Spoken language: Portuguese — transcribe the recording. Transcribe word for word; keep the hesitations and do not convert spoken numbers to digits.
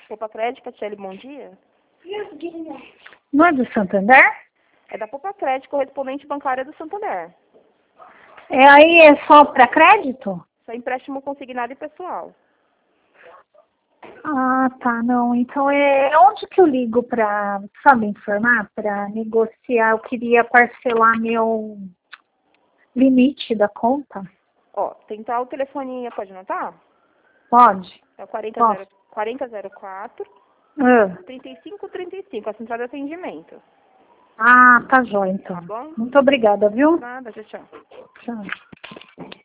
Poupa Crédito, Catiele, bom dia. Não é do Santander? É da Poupa Crédito, correspondente bancária do Santander. É, aí é só para crédito? Só empréstimo consignado e pessoal. Ah, tá, não. Então, é onde que eu ligo para, sabe, informar, para negociar? Eu queria parcelar meu limite da conta. Ó, tentar o telefoninho, pode anotar? Pode? É o quarenta zero quatro, Ah, trinta e cinco trinta e cinco, a central de atendimento. ah, tá jóia, então. Tá bom? Muito obrigada, viu? Nada, tchau, tchau. Tchau.